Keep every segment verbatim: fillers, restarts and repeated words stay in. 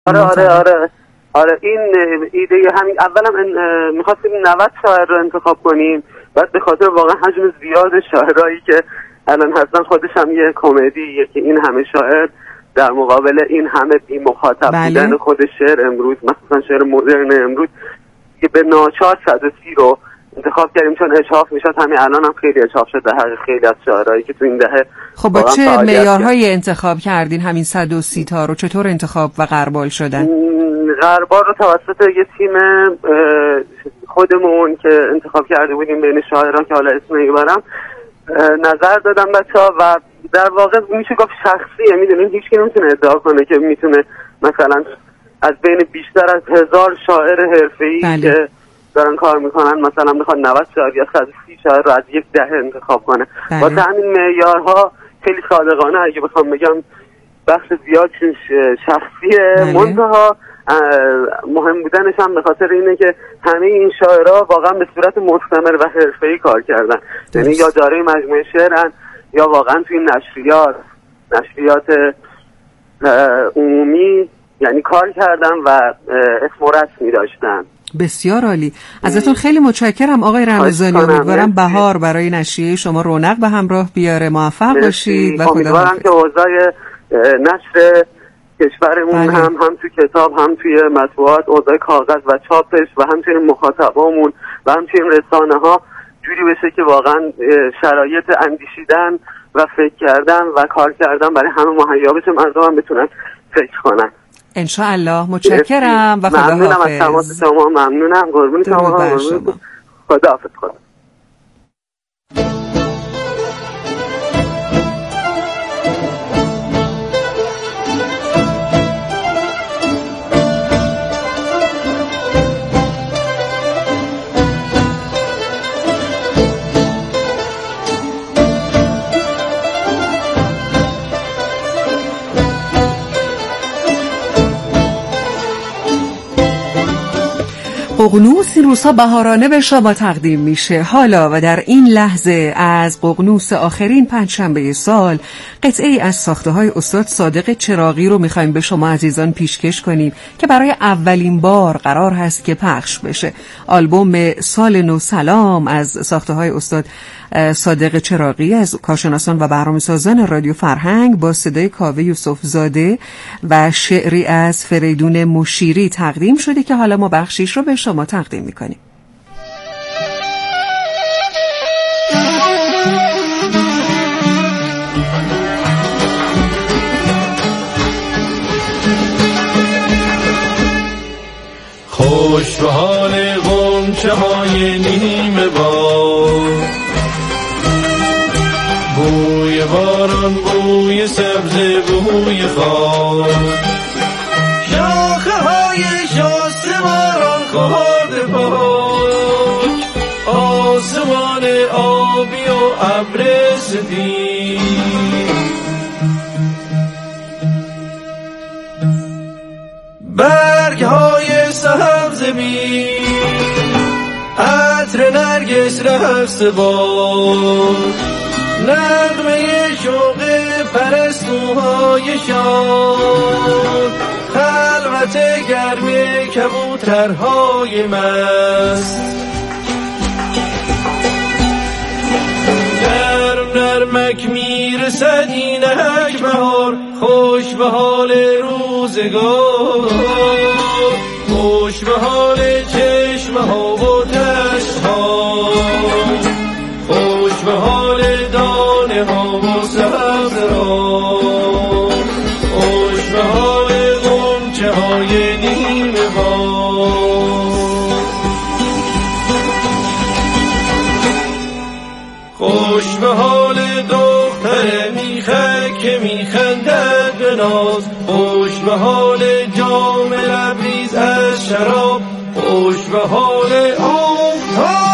آره آره آره آره این ایده همین اولا می‌خواستیم نود شاعر رو انتخاب کنیم، بعد به خاطر واقعا حجم زیاد شاعرایی که الان هستن خودش هم یه کمدیه که این همه شاعر در مقابل این همه بی مخاطب بله. بودن خود شعر امروز، مثلا شعر مدرن امروز که به ناچار صد و سی رو انتخاب کردیم چون اشراف میشد. همین الان هم خیلی اشراف شد در حق خیلی از شاعرایی که تو این دهه. خب با چه معیارهای انتخاب کردین همین صد و سی تا رو؟ چطور انتخاب و غربال شدن؟ غربال رو توسط یه تیم خودمون که انتخاب کرده بودیم بین شاعران که حالا اسم نمیبرم نظر دادن بچه‌ها و در واقع میشه گفت شخصیه. میدونین هیچ کی نمیتونه ادعا کنه که میتونه مثلا از بین بیشتر از هزار شاعر حرفه‌ای بله. که دارن کار میکنن مثلا بخواد نود شاعر یا صد و سی شاعر رو از یک دهه انتخاب کنه. بله. واسه همین معیارها خیلی صادقانه اگه بخوام بگم بخش زیاد شخصیه. بله. منتها مهم بودنش هم به خاطر اینه که همه این شاعرها واقعا به صورت مستمر و حرفه‌ای کار کردن، یعنی یا دارای مجموعه شعرن یا واقعا توی نشریات نشریات عمومی یعنی کار کردن و اسم و رسمی داشتن. بسیار عالی، ازتون خیلی متشکرم آقای رمضانی. امیدوارم بهار برای نشریه شما رونق به همراه بیاره. موفق باشید و امیدوارم که اوضاع نشر کشورمون بله. هم هم توی کتاب هم توی مطبوعات اوضاع کاغذ و چاپش و هم توی مخاطبامون و هم توی رسانه ها جوری بشه که واقعا شرایط اندیشیدن و فکر کردن و کار کردن برای همه مهیا بشه، مردم هم بتونن فکر کنن. ان شاء الله. متشکرم و خداحافظ. ممنونم از تماس شما. ممنونم. قربون شما. قربون. خداحافظ. خدا. ققنوس این روزها بهارانه به شما تقدیم میشه. حالا و در این لحظه از ققنوس آخرین پنجشنبه سال قطعه ای از ساخته های استاد صادق چراغی رو میخوایم به شما عزیزان پیشکش کنیم که برای اولین بار قرار هست که پخش بشه. آلبوم سال نو سلام از ساخته های استاد صادق چراغی از کارشناسان و برنامه‌سازان رادیو فرهنگ با صدای کاوه یوسف زاده و شعری از فریدون مشیری تقدیم شده که حالا ما بخشیش رو به شما تقدیم میکنیم. خوش به حال غنچه های نیمه باد، بوی باران، بوی سبزه، بوی خاک، شاخه های شسته باران خورده پاک، آسمان آبی و ابر سفید، برگ های سبز بی عطر نرگس رقص باد، نغمه شوق پرستوهای شاد، خلوت گرم کبوترهای مست، نرم نرمک میرسد اینک بهار، خوش به حال روزگار، خوش به حال چشمه ها و دشت ها، خوش به حال دانه ها و سبز را، خوش به حال غنچه های نیمه باد، خوش به حال دختر میخک که میخندد به ناز، خوش به حال جام لبریز از شراب، خوش به حال آفتاب.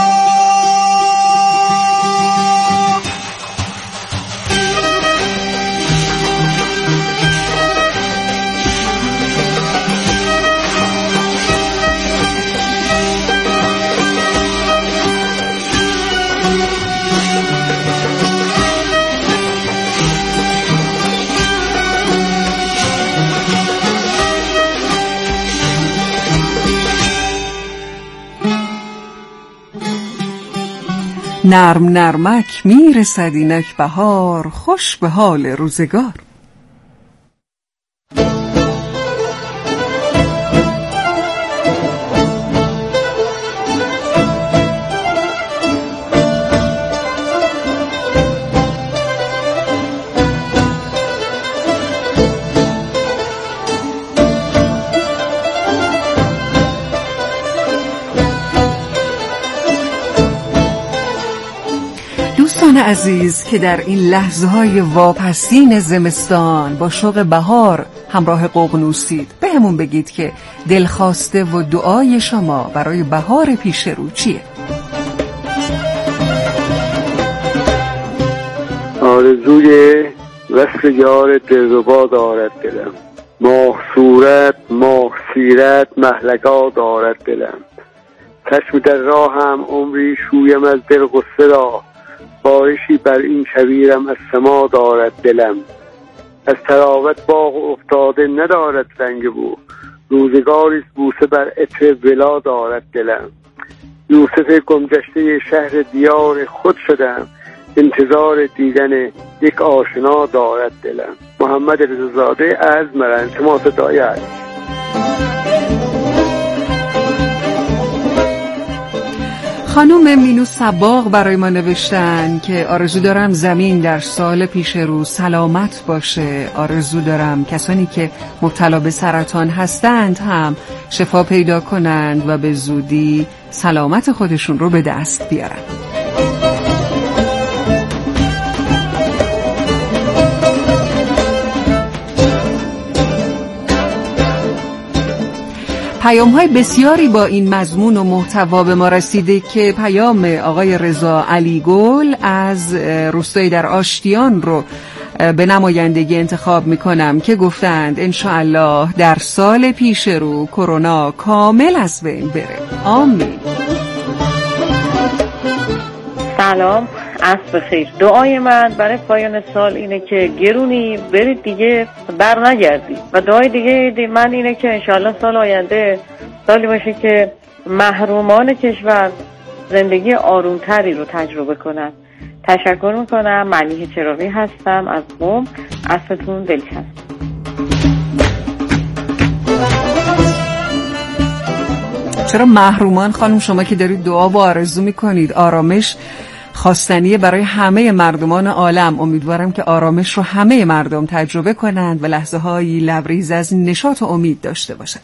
نرم نرمک میرسد اینک بهار، خوش به حال روزگار. دوستان عزیز که در این لحظه های واپسین زمستان با شوق بهار همراه ققنوسید، به همون بگید که دلخواسته و دعای شما برای بهار پیش رو چیه؟ آرزوی وصل یار دلربا دارد دلم، ماه صورت ماه سیرت محلقا دارد دلم. چشم در راه هم عمری شویم از دل غصه را، بارشی بر این کویرم از سما دارد دلم. از طراوت باغ افتاده ندارد رنگ بو، روزگاری بوسه بر عطر ولا دارد دلم. یوسف گمگشته شهر دیار خود شدم، انتظار دیدن یک آشنا دارد دلم. محمد رضازاده از مرن شما صدای است. خانم مینو صباغ برای ما نوشتن که آرزو دارم زمین در سال پیش رو سلامت باشه. آرزو دارم کسانی که مبتلا به سرطان هستند هم شفا پیدا کنند و به زودی سلامت خودشون رو به دست بیارن. پیام های بسیاری با این مضمون و محتوا به ما رسیده که پیام آقای رضا علی گل از روستایی در آشتیان رو به نمایندگی انتخاب میکنم که گفتند انشاءالله در سال پیش رو کرونا کامل از بین بره. آمین. سلام، عصر بخیر. دعای من برای پایان سال اینه که گرونی برید دیگه بر نگردید و دعای دیگه من اینه که انشاءالله سال آینده سالی باشه که محرومان کشور زندگی آرومتری رو تجربه کنن. تشکر میکنم. ملیحه چراغی هستم از قم. عصرتون دلچسب. چرا محرومان خانم؟ شما که دارید دعا و آرزو میکنید آرامش خواستنیه برای همه مردمان عالم. امیدوارم که آرامش رو همه مردم تجربه کنند و لحظه هایی لبریز از نشاط و امید داشته باشند.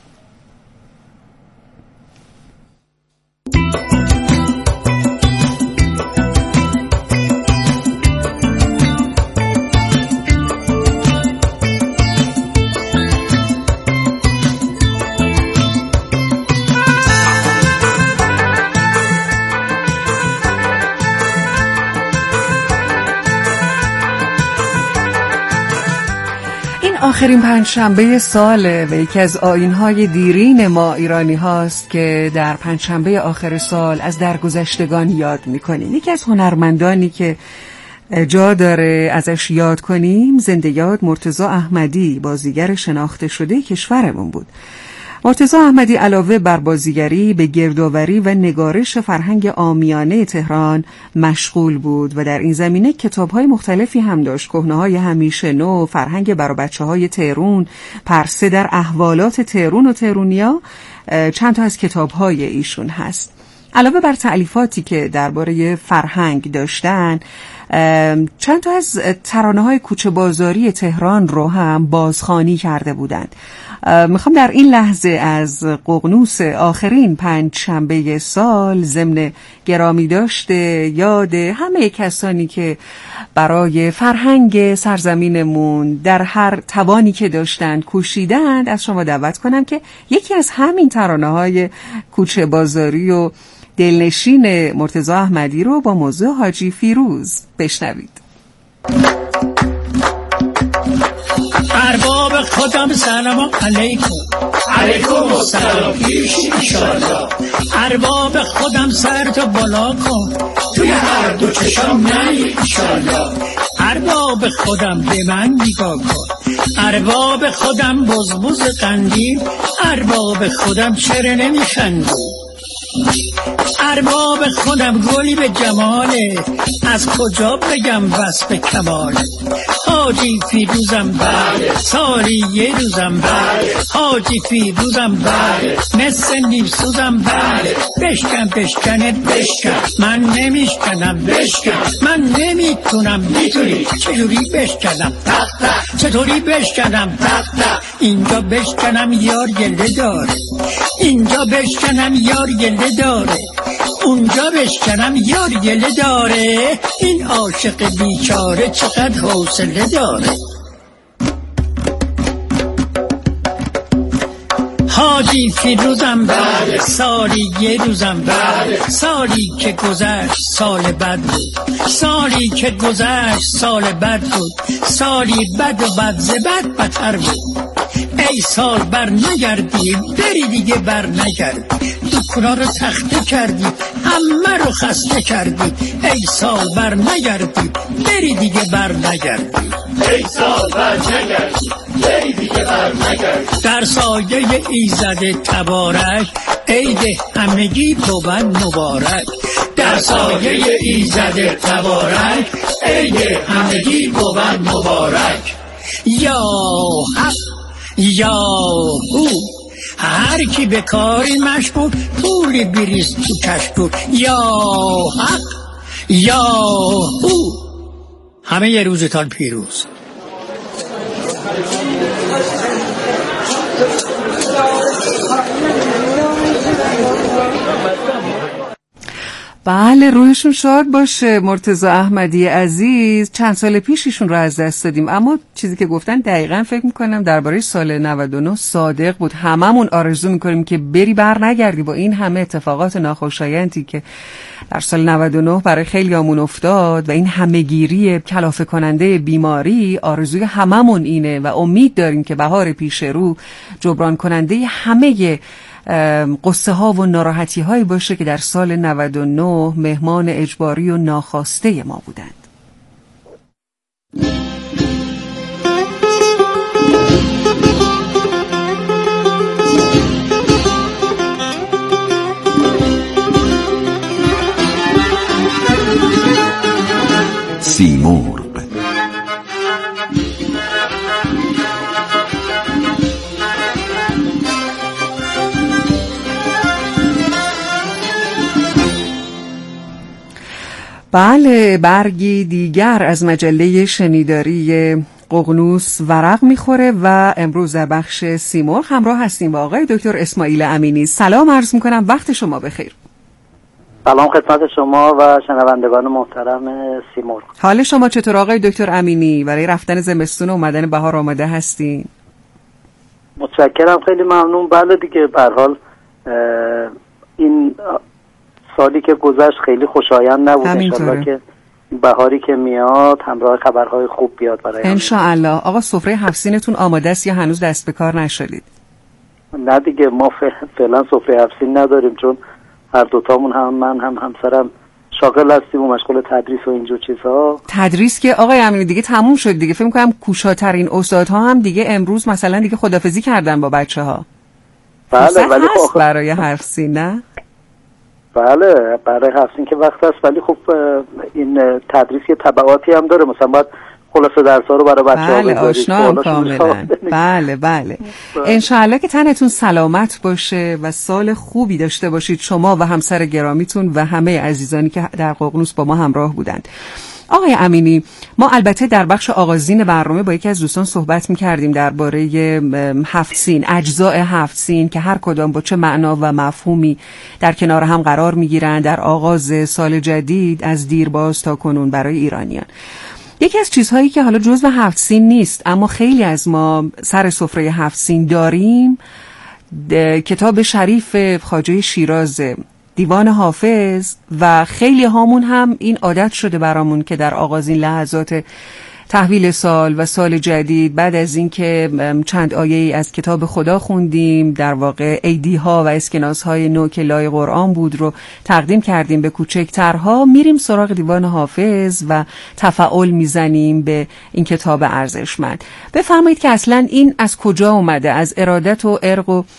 آخرین پنجشنبه ساله و یکی از آیین‌های دیرین ما ایرانی هاست که در پنجشنبه آخر سال از درگذشتگان یاد می‌کنیم. یکی از هنرمندانی که جا داره ازش یاد کنیم زنده یاد مرتضی احمدی، بازیگر شناخته شده کشورمون بود. مرتضی احمدی علاوه بر بازیگری به گردآوری و نگارش فرهنگ عامیانه تهران مشغول بود و در این زمینه کتاب‌های مختلفی هم داشت. کهنه‌های همیشه نو، فرهنگ برای بچه‌های تهران، پرسه در احوالات تهران و تهرونیا چند تا از کتاب‌های ایشون هست. علاوه بر تألیفاتی که درباره فرهنگ داشتن، چند تا از ترانه‌های کوچه بازاری تهران رو هم بازخوانی کرده بودند. میخوام در این لحظه از ققنوس آخرین پنج شنبه سال ضمن گرامی داشته یاد همه کسانی که برای فرهنگ سرزمینمون در هر توانی که داشتند کوشیدند از شما دعوت کنم که یکی از همین ترانه‌های کوچه بازاری و دلنشین مرتضی احمدی رو با موضوع حاجی فیروز بشنوید. ارباب خودم سلام علیکم. علیکم السلام پیشی انشالله. ارباب خودم سر تو بالا کن، توی هر دو چشم نهی انشالله. ارباب خودم به من نگاه کن، ارباب خودم بزبز قندیل، ارباب خودم چرا نمیخندی؟ ارباب خودم گلی به جماله، از کجا بگم وصف کماله. حاجی فیروزم بله، سالی یه روزم بله، حاجی فیروزم بله، مثل نیمسوزم بله. بشکن بشکنت بشکن، من نمیشکنم بشکن، من نمیتونم میتونی. چجوری بشکنم تق تق، چطوری بشکنم تق تق. اینجا بشکنم یار گله داره، اینجا بشکنم یار گله داره، اونجا بشکنم یار گله داره. این عاشق بیچاره چقدر حوصله داره. حاجی فیروزم بله، سالی یه روزم بله، سالی که گذشت سال بد بود، سالی که گذشت سال بد بود، سالی بد و بد ز بد بدتر بود. ای سال بر نگردی، بری دیگه بر نگردی، دکونا رو تخته کردی، همه رو خسته کردی. ای سال بر نگردی، بری دیگه بر نگردی، ای سال بر نگردی، بری دیگه بر نگردی. در سایه ایزد تبارک، عید همگی بود مبارک. در سایه ایزد تبارک، عید همگی بود مبارک. یا حق یا هو، هر کی به کاری مشغول، پولی بریز تو کشکول. یا حق یا هو، همه یه روزتان پیروز. بله روحشون شاد باشه. مرتضی احمدی عزیز، چند سال پیش ایشون رو از دست دادیم، اما چیزی که گفتن دقیقاً فکر میکنم درباره سال نود و نه صادق بود. هممون آرزو میکنیم که بری بر نگردی با این همه اتفاقات ناخوشایندی که در سال نود و نه برای خیلیامون افتاد و این همه‌گیری کلافه کننده بیماری. آرزوی هممون اینه و امید داریم که بهار پیش رو جبران کننده همه قصه ها و ناراحتی هایی باشه که در سال نود و نه مهمان اجباری و ناخواسته ما بودند. سیمرغ بله، برگی دیگر از مجله شنیداری ققنوس ورق میخوره و امروز در بخش سیمرغ همراه هستیم با آقای دکتر اسماعیل امینی. سلام عرض میکنم، وقت شما بخیر. سلام خدمت شما و شنوندگان محترم سیمرغ. حال شما چطور آقای دکتر امینی؟ برای رفتن زمستون و اومدن بهار آماده هستین؟ متشکرم، خیلی ممنون. بله دیگه، به هر حال این سالی که گذشت خیلی خوشایند نبود. انشالله که بهاری که میاد همراه خبرهای خوب بیاد برای انشالله. آقا سفره هفسینتون آماده است یا هنوز دست به کار نشدید؟ نه دیگه، ما فعلا سفره هفسین نداریم، چون هر دوتامون، هم من هم همسرم شاغل هستیم و مشغول تدریس و اینجور چیزها. تدریس که آقای امینی دیگه تموم شد دیگه. فکر می‌کنم کوشاترین استادها هم دیگه امروز مثلا دیگه خدافظی کردن با بچه‌ها. بله ولی خب برای هفسین نه؟ بله برای هفسین که وقت هست، ولی خب این تدریس یه تبعاتی هم داره. مثلا باید خلاصه درس‌ها رو برای بچه‌ها بله آشنا هم کاملا. بله بله انشاءالله که تنتون سلامت باشه و سال خوبی داشته باشید شما و همسر گرامیتون و همه عزیزانی که در ققنوس با ما همراه بودند. آقای امینی، ما البته در بخش آغازین برنامه با یکی از دوستان صحبت می‌کردیم درباره هفت سین، اجزاء هفت سین که هر کدام با چه معنا و مفهومی در کنار هم قرار می‌گیرند در آغاز سال جدید از دیرباز تا کنون برای ایرانیان. یکی از چیزهایی که حالا جزو هفت سین نیست اما خیلی از ما سر سفره هفت سین داریم، کتاب شریف خواجه شیراز، دیوان حافظ، و خیلی هامون هم این عادت شده برامون که در آغازین لحظات تحویل سال و سال جدید بعد از اینکه چند آیه از کتاب خدا خوندیم، در واقع ایدی ها و اسکناس های نو که لای قرآن بود رو تقدیم کردیم به کوچکترها، میریم سراغ دیوان حافظ و تفاعل میزنیم به این کتاب ارزشمند. بفرمایید که اصلا این از کجا اومده؟ از ارادت و ارق و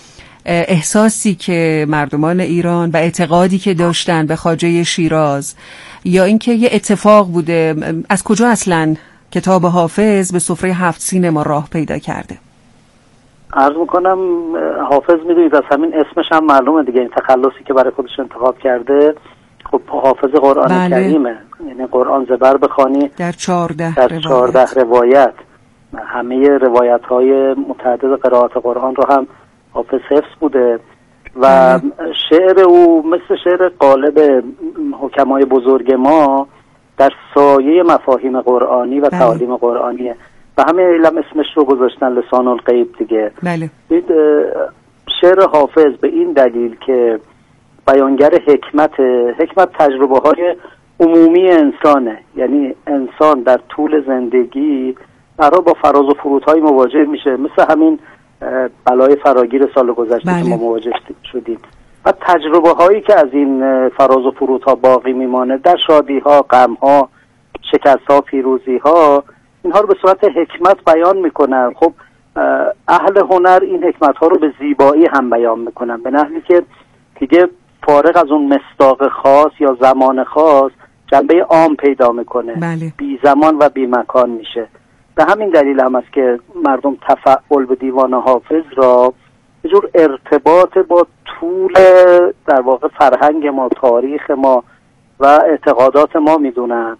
احساسی که مردمان ایران و اعتقادی که داشتن به خواجه شیراز، یا اینکه یه اتفاق بوده؟ از کجا اصلا کتاب حافظ به سفره هفت سین ما راه پیدا کرده؟ عرض میکنم حافظ میدونید از همین اسمش هم معلومه دیگه، این تخلصی که برای خودش انتخاب کرده خب حافظ قرآن بله. کریمه، یعنی قرآن زبر بخوانی در چهارده در چهارده روایت. همه روایت های متعدد قرائت قرآن رو هم حافظ حفظ بوده و بله. شعر او مثل شعر غالب حکمای بزرگ ما در سایه مفاهیم قرآنی و بله. تعالیم قرآنیه و همه علم اسمش رو گذاشتن لسان الغیب دیگه. بله. شعر حافظ به این دلیل که بیانگر حکمت حکمت تجربه های عمومی انسانه، یعنی انسان در طول زندگی برای با فراز و فرودهای مواجه میشه، مثل همین بلای فراگیر سال گذشته بله. که ما مواجه شدیم و تجربه هایی که از این فراز و فرودها باقی میمانه در شادی ها، غم ها، شکست ها، پیروزی ها، اینها رو به صورت حکمت بیان میکنن. خب اهل هنر این حکمت ها رو به زیبایی هم بیان میکنن، به نحوی که دیگه فارغ از اون مصداق خاص یا زمان خاص جنبه عام پیدا میکنه، بله. بی زمان و بی مکان میشه. به همین دلیل هم است که مردم تفعل به دیوان حافظ را یه جور ارتباط با طول در واقع فرهنگ ما، تاریخ ما و اعتقادات ما میدونند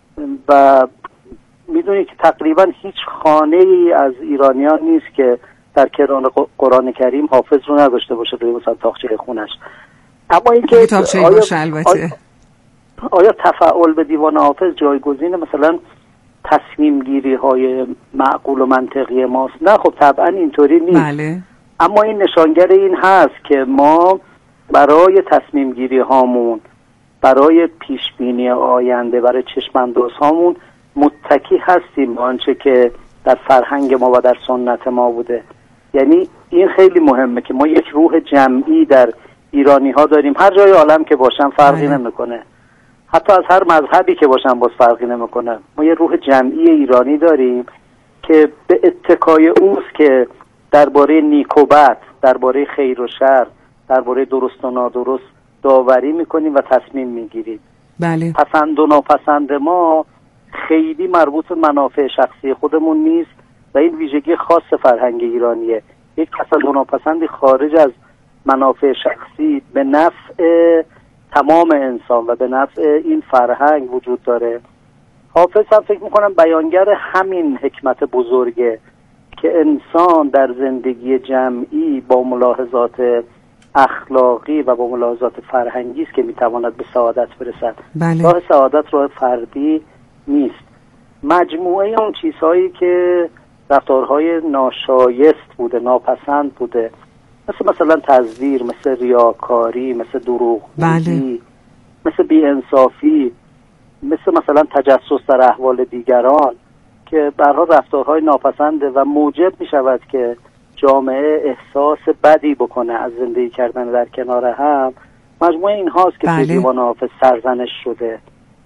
و میدونی که تقریبا هیچ خانه ای از ایرانیان نیست که در کران قرآن کریم حافظ رو نداشته باشه روی مثلا تاقچه خونش. اما اینکه آیا, آیا, آیا تفعل به دیوان حافظ جایگزین مثلا تصمیم گیری های معقول و منطقی ماست؟ نه، خب طبعا اینطوری نیست. بله. اما این نشانگر این هست که ما برای تصمیم گیری هامون، برای پیش بینی آینده، برای چشم‌انداز هامون متکی هستیم به آنچه که در فرهنگ ما و در سنت ما بوده. یعنی این خیلی مهمه که ما یک روح جمعی در ایرانی ها داریم، هر جای عالم که باشن فرقی نمیکنه، حتی از هر مذهبی که باشن باز فرقی نمیکنه. ما یه روح جمعی ایرانی داریم که به اتکای اوست که درباره نیک و بد، درباره خیر و شر، درباره درست و نادرست داوری میکنیم و تصمیم میگیریم. بله. پسند و ناپسند ما خیلی مربوط به منافع شخصی خودمون نیست و این ویژگی خاص فرهنگ ایرانیه. یک پسند و ناپسندی خارج از منافع شخصی به نفع تمام انسان و به نفع این فرهنگ وجود داره. حافظ هم فکر میکنم بیانگر همین حکمت بزرگه که انسان در زندگی جمعی با ملاحظات اخلاقی و با ملاحظات فرهنگی است که میتواند به سعادت برسد. بله. راه سعادت راه فردی نیست. مجموعه اون چیزهایی که رفتارهای ناشایست بوده، ناپسند بوده، مثل مثلا تزویر، مثل ریاکاری، مثل دروغگویی، بله. مثل بی‌انصافی، مثل مثلا تجسس در احوال دیگران که برها رفتارهای ناپسنده و موجب می شود که جامعه احساس بدی بکنه از زندگی کردن در کنار هم. مجموعه این هاست که بله. دیوان حافظ سرزنش شده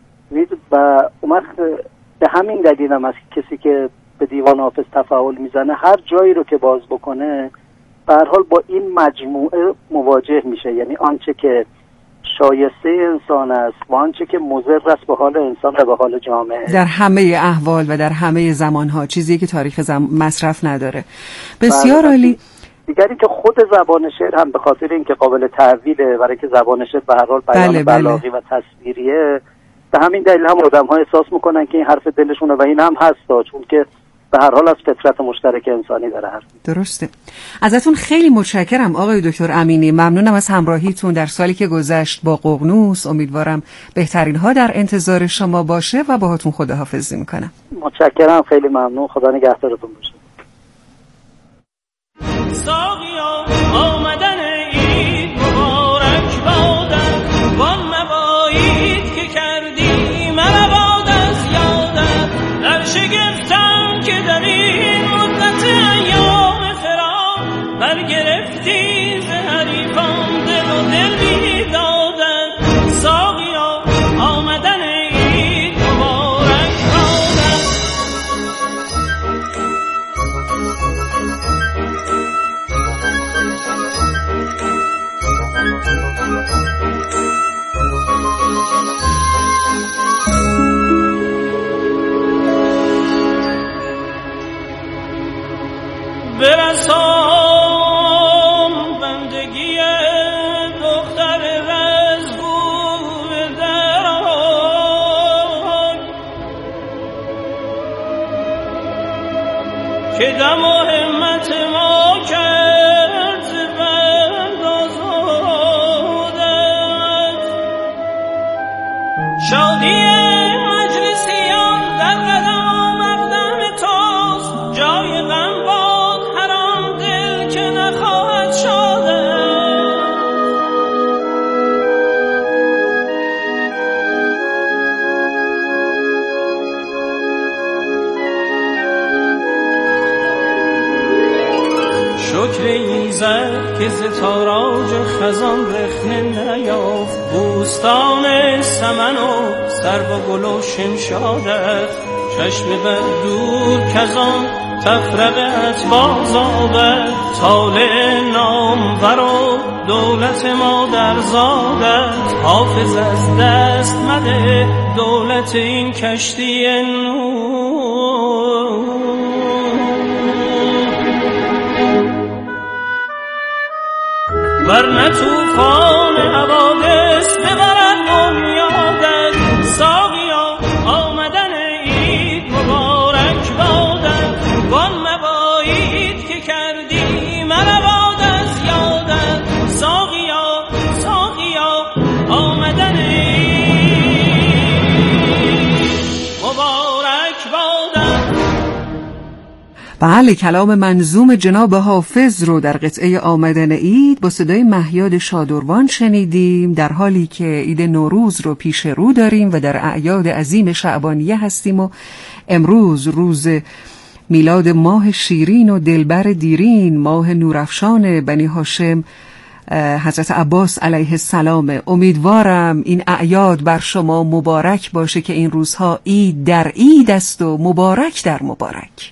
و اومد به همین دلیل هم است کسی که به دیوان حافظ تفاعل میزنه هر جایی رو که باز بکنه به هر حال با این مجموعه مواجه میشه، یعنی آنچه که شایسته انسان است و آنچه که مضر است به حال انسان و به حال جامعه در همه احوال و در همه زمانها، چیزی که تاریخ زم... مصرف نداره. بسیار عالی. دیگری که خود زبان شعر هم به خاطر اینکه قابل تعویله، برای که زبان شعر به هر حال بیان بله بلاغی بله. و تصویریه، به همین دلیل هم آدم‌ها احساس میکنن که این حرف دلشونه و این هم هست، چون که به هر حال از فطرت مشترک انسانی داره حرف. درسته. ازتون خیلی متشکرم آقای دکتر امینی، ممنونم از همراهیتون در سالی که گذشت با ققنوس. امیدوارم بهترین ها در انتظار شما باشه و باهاتون خداحافظی میکنم. متشکرم، خیلی ممنون، خدا نگهدارتون باشه. ساقیا آمدن عید مبارک بادن، وان مواعید که کردی مباد از یادت، در شگفتم که در این مدت ایام فراق برگرفتی ز حریفان دل و دل بیدادن. ساقیا آمدن عید مبارک بادن. دم و همت ما کرد ز بند آزادت. شادی مجلسیان در قدم و مقدم توست، جای غم باد هر آن دل که نخواهد شادت. شکر ایزد که ز تاراج خزان رخنه نیافت، بوستان سمن و سرو و گل و شمشادت. چشم بر دور کزان تفرقت بازآورد، طالع نامور و دولت مادر زادت. حافظ از دست مده دولت این کشتی نور، ورنه توفان حوادث ببرد بنیادت. ساقیا آمدن عید مبارک بادت، وان مواعید که کردی مرباد از یادت. ساقیا ساقیا آمدن عید مبارک بادت. بله، کلام منظوم جناب حافظ رو در قطعه آمدن عید با صدای مهیاد شادروان شنیدیم، در حالی که عید نوروز رو پیش رو داریم و در اعیاد عظیم شعبانیه هستیم و امروز روز میلاد ماه شیرین و دلبر دیرین، ماه نورافشان بنی هاشم حضرت عباس علیه السلام. امیدوارم این اعیاد بر شما مبارک باشه که این روزها عید در عید است و مبارک در مبارک.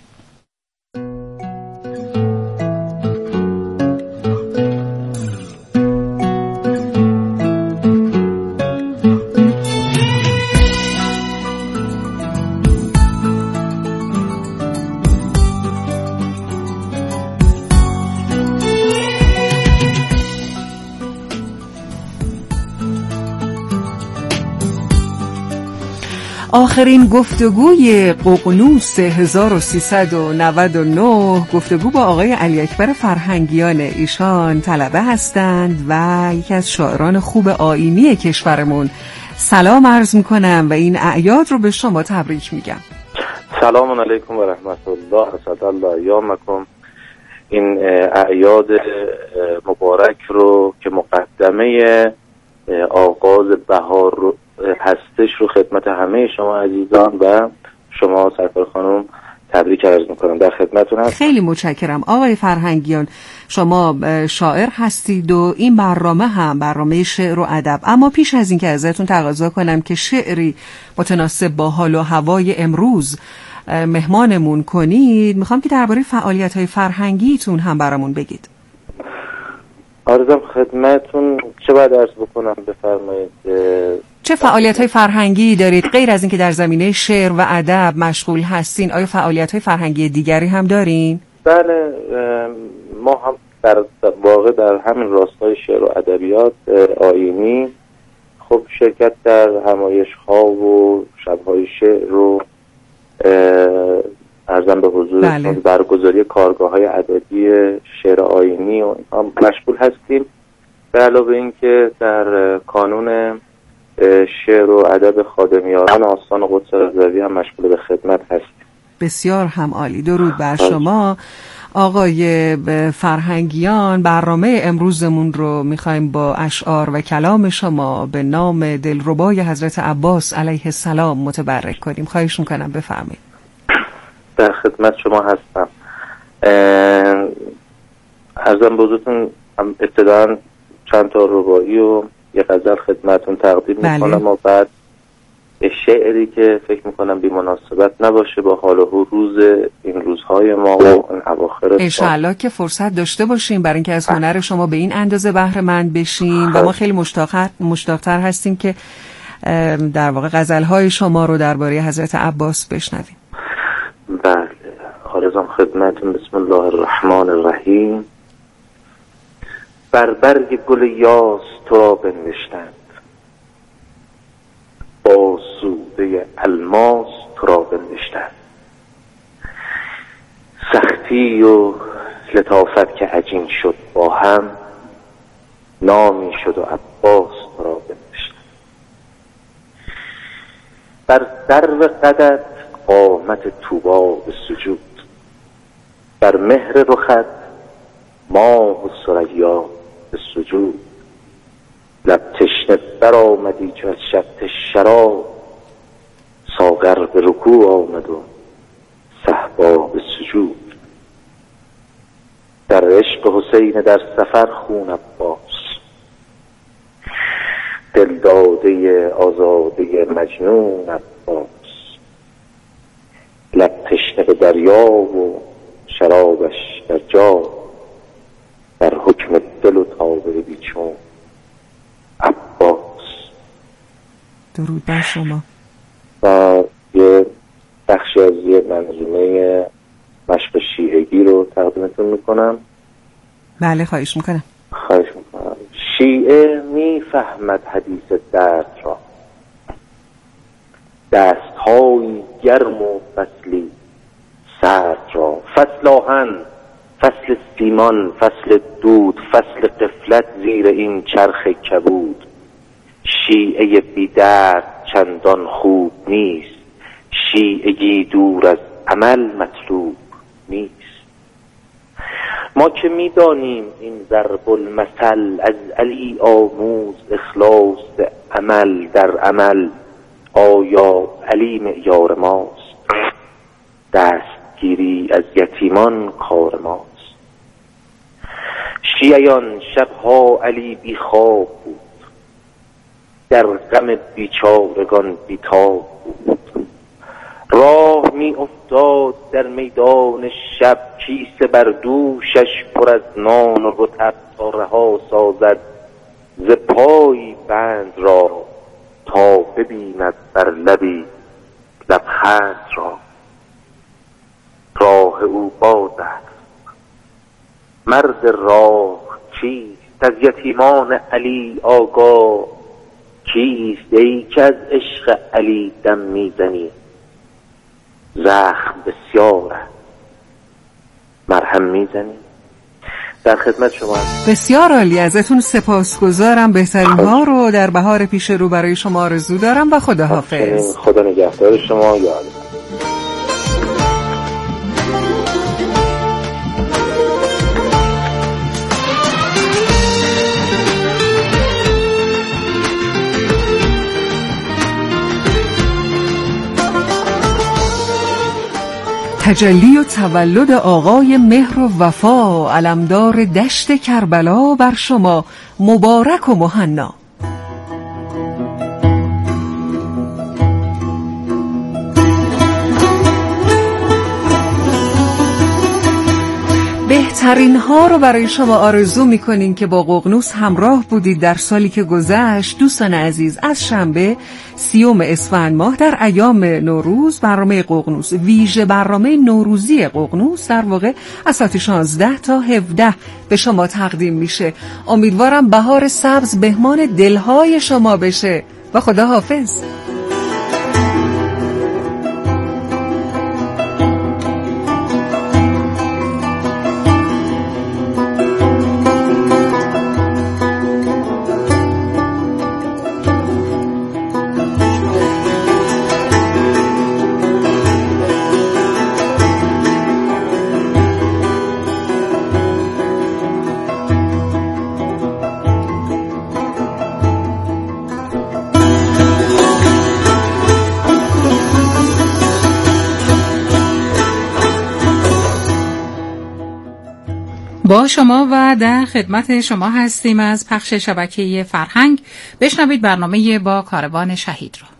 آخرین گفتگوی ققنوس هزار و سیصد و نود و نه گفتگو با آقای علی اکبر فرهنگیان. ایشان طلبه هستند و یکی از شاعران خوب آیینی کشورمون. سلام عرض میکنم و این اعیاد رو به شما تبریک میگم. سلام علیکم و رحمت الله اسعد الله ایامکم. این اعیاد مبارک رو که مقدمه آغاز بهار رو هستش رو خدمت همه شما عزیزان و شما سرکار خانم تبریک عرض میکنم. در خدمتتون هستم. خیلی متشکرم آقای فرهنگیان. شما شاعر هستید و این برنامه هم برنامه شعر و ادب، اما پیش از این که ازتون تقاضا کنم که شعری متناسب با حال و هوای امروز مهمانمون کنید، میخوام که درباره فعالیت‌های فرهنگیتون هم برامون بگید. عرضم خدمتتون چه باید عرض بکنم؟ بفرمایید. چه فعالیت‌های فرهنگی دارید غیر از اینکه در زمینه شعر و ادب مشغول هستین؟ آیا فعالیت‌های فرهنگی دیگری هم دارین؟ بله، ما هم در واقع در همین راستای شعر و ادبیات آیینی خب شرکت در همایش‌ها و شب‌های شعر رو عرضم به حضورتون بله. برگزاری کارگاه‌های ادبی شعر آیینی و اینها مشغول هستیم. به علاوه اینکه در کانون شعر و ادب خادمیاران آستان قدس رضوی هم مشغول به خدمت هستیم. بسیار هم عالی. درود بر شما آقای فرهنگیان. برنامه امروزمون رو میخوایم با اشعار و کلام شما به نام دلربای حضرت عباس علیه السلام متبرک کنیم. خواهش میکنم بفرمایید. در خدمت شما هستم. عرضم بزرگتون ابتداً چند تا رباعی و یه غزل خدمتون تقدیم بله. میکنم و بعد شعری که فکر میکنم بی مناسبت نباشه با حال و روز این روزهای ما و این اواخر انشاءالله که فرصت داشته باشیم برای اینکه از هنر شما به این اندازه بهره مند بشیم و ما خیلی مشتاق مشتاق‌تر هستیم که در واقع غزل‌های شما رو درباره حضرت عباس بشنویم. بله، عرضم خدمتون. بسم الله الرحمن الرحیم. بر برگ گل یاس تو را بنوشتند، با سوده الماس تو را بنوشتند. سختی لطفی و لطافت که عجین شد با هم، نامی شد و عباس را بنوشت. بر درو قدت قامت طوبا به سجود، بر مهر رخت ماه و ثریا به سجود. لب تشنه بر آمدی چو از شط شراب، ساغر به رکوع آمد و صهبا به سجود. در عشق حسین در سفر خون عباس، دلداده آزاده مجنون عباس. لب تشنه به دریا و شرابش در جا، در حکم دل و تابه بیچون عباس. درود بر شما. و یه بخشی از یه منظومه مشق شیعگی رو تقدیمتون میکنم. بله خواهش میکنم. خواهش میکنم. شیعه میفهمد حدیث درد را، دستهای گرم و فصلی سرد را. فصل آهن، فصل سیمان، فصل دود، فصل قفلت زیر این چرخ کبود. شیعه بی درد چندان خوب نیست، شیعگی دور از عمل مطلوب نیست. ما که میدانیم این ضرب المثل، از علی آموز اخلاص عمل در عمل. آیا علی معیار ماست؟ دستگیری از یتیمان کار ماست. شیعیان شبها علی بی خواب بود، در غم بیچارگان بیتاب بود. راه می افتاد در میدان شب، کیسه بر دوشش پر از نان و رطب تا رها سازد ز پای بند را، تا ببیند بر لبی لبخند را. راه او باز است مرد راه چیست، از یتیمان علی آگاه کیست؟ ای که از عشق علی دم میزنی، زخم بسیاره مرهم میزنی. در خدمت شما. بسیار عالی، ازتون سپاسگزارم. بهترین ها رو در بهار پیش رو برای شما آرزو دارم و خداحافظ. خدا نگهدار شما. یا تجلی و تولد آقای مهر و وفا، علمدار دشت کربلا بر شما مبارک و مهنا. بهترین ها رو برای شما آرزو میکنین که با ققنوس همراه بودید در سالی که گذشت. دوستان عزیز، از شنبه سیوم اسفند ماه در ایام نوروز برنامه ققنوس، ویژه برنامه نوروزی ققنوس در واقع از ساعت شانزده تا هفده به شما تقدیم میشه. امیدوارم بهار سبز بهمان دلهای شما بشه و خدا حافظ. با شما و در خدمت شما هستیم از پخش شبکه فرهنگ. بشنوید برنامه با کاروان شهید را.